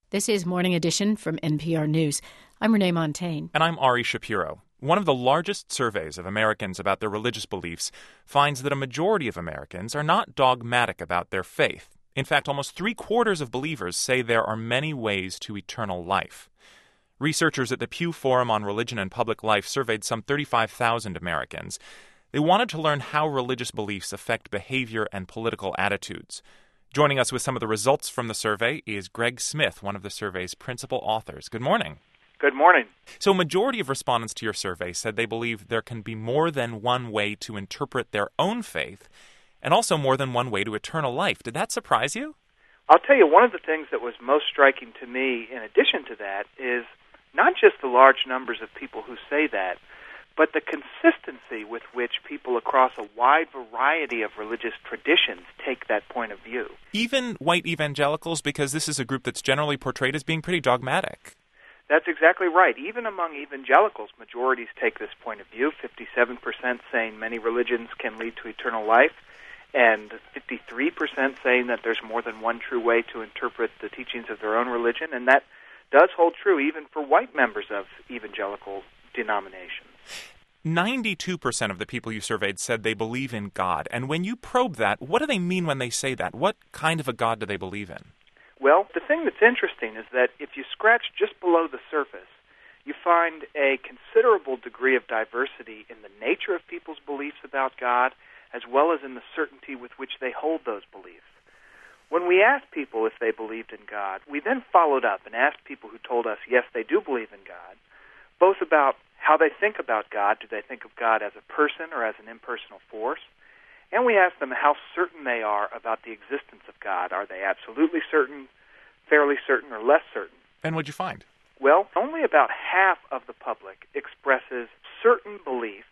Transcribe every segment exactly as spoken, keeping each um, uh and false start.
This is Morning Edition from N P R News. I'm Renee Montagne. And I'm Ari Shapiro. One of the largest surveys of Americans about their religious beliefs finds that a majority of Americans are not dogmatic about their faith. In fact, almost three-quarters of believers say there are many ways to eternal life. Researchers at the Pew Forum on Religion and Public Life surveyed some thirty-five thousand Americans. They wanted to learn how religious beliefs affect behavior and political attitudes. Joining us with some of the results from the survey is Greg Smith, one of the survey's principal authors. Good morning. Good morning. So a majority of respondents to your survey said they believe there can be more than one way to interpret their own faith, and also more than one way to eternal life. Did that surprise you? I'll tell you, one of the things that was most striking to me, in addition to that, is not just the large numbers of people who say that, but the consistency with which people across a wide variety of religious traditions take that point of view. Even white evangelicals, because this is a group that's generally portrayed as being pretty dogmatic. That's exactly right. Even among evangelicals, majorities take this point of view, fifty-seven percent saying many religions can lead to eternal life, and fifty-three percent saying that there's more than one true way to interpret the teachings of their own religion, and that does hold true even for white members of evangelical denominations. ninety-two percent of the people you surveyed said they believe in God. And when you probe that, what do they mean when they say that? What kind of a God do they believe in? Well, the thing that's interesting is that if you scratch just below the surface, you find a considerable degree of diversity in the nature of people's beliefs about God, as well as in the certainty with which they hold those beliefs. When we asked people if they believed in God, we then followed up and asked people who told us, yes, they do believe in God, both about how they think about God. Do they think of God as a person or as an impersonal force? And we asked them how certain they are about the existence of God. Are they absolutely certain, fairly certain, or less certain? And what'd you find? Well, only about half of the public expresses certain belief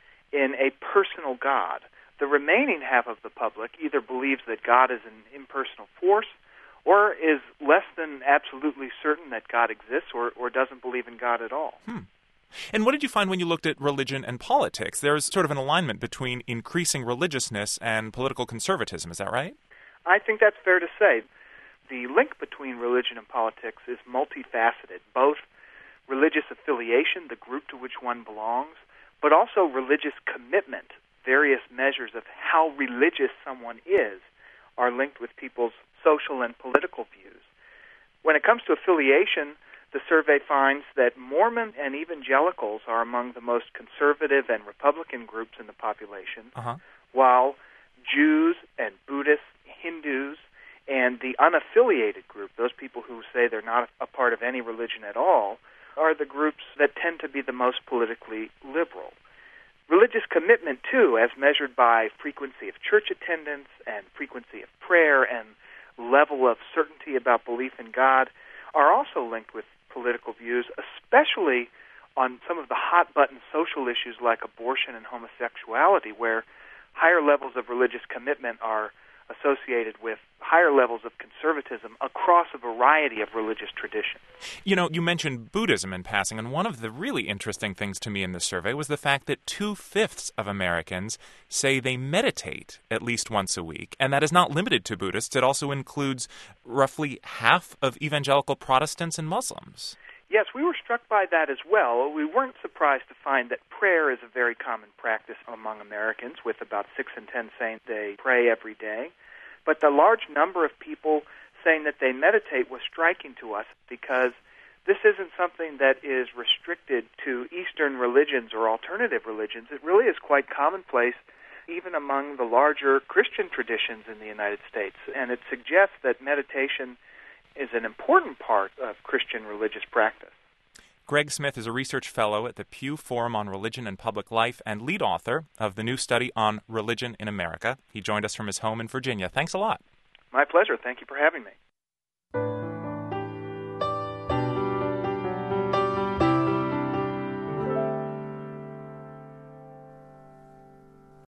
in a personal God. The remaining half of the public either believes that God is an impersonal force or is less than absolutely certain that God exists or, or doesn't believe in God at all. Hmm. And what did you find when you looked at religion and politics? There's sort of an alignment between increasing religiousness and political conservatism. Is that right? I think that's fair to say. The link between religion and politics is multifaceted, both religious affiliation, the group to which one belongs, but also religious commitment. Various measures of how religious someone is are linked with people's social and political views. When it comes to affiliation, the survey finds that Mormon and evangelicals are among the most conservative and Republican groups in the population, uh-huh. while Jews and Buddhists, Hindus, and the unaffiliated group, those people who say they're not a part of any religion at all, are the groups that tend to be the most politically liberal. Religious commitment, too, as measured by frequency of church attendance and frequency of prayer and level of certainty about belief in God, are also linked with political views, especially on some of the hot-button social issues like abortion and homosexuality, where higher levels of religious commitment are associated with higher levels of conservatism across a variety of religious traditions. You know, you mentioned Buddhism in passing, and one of the really interesting things to me in this survey was the fact that two-fifths of Americans say they meditate at least once a week, and that is not limited to Buddhists. It also includes roughly half of evangelical Protestants and Muslims. Yes, we were struck by that as well. We weren't surprised to find that prayer is a very common practice among Americans, with about six in ten saying they pray every day. But the large number of people saying that they meditate was striking to us because this isn't something that is restricted to Eastern religions or alternative religions. It really is quite commonplace even among the larger Christian traditions in the United States. And it suggests that meditation is an important part of Christian religious practice. Greg Smith is a research fellow at the Pew Forum on Religion and Public Life and lead author of the new study on religion in America. He joined us from his home in Virginia. Thanks a lot. My pleasure. Thank you for having me.